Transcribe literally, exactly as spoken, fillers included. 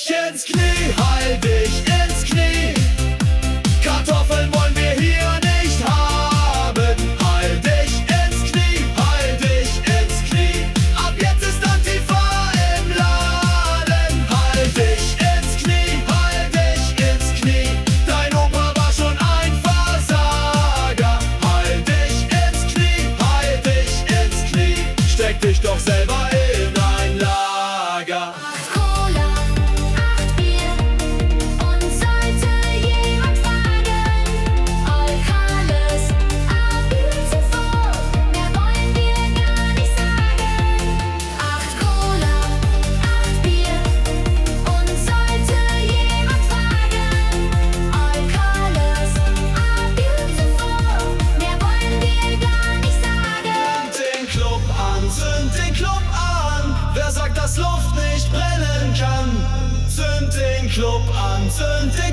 dich ins Knie, heil dich ins Knie. Kartoffeln wollen wir hier nicht haben. Heil dich ins Knie, heil dich ins Knie. Ab jetzt ist Antifa im Laden. Heil dich ins Knie, heil dich ins Knie. Dein Opa war schon ein Versager. Heil dich ins Knie, heil dich ins Knie. Steck dich doch selber in ein Lager. Wer sagt, dass Luft nicht brennen kann? Zünd den Club an, zünd den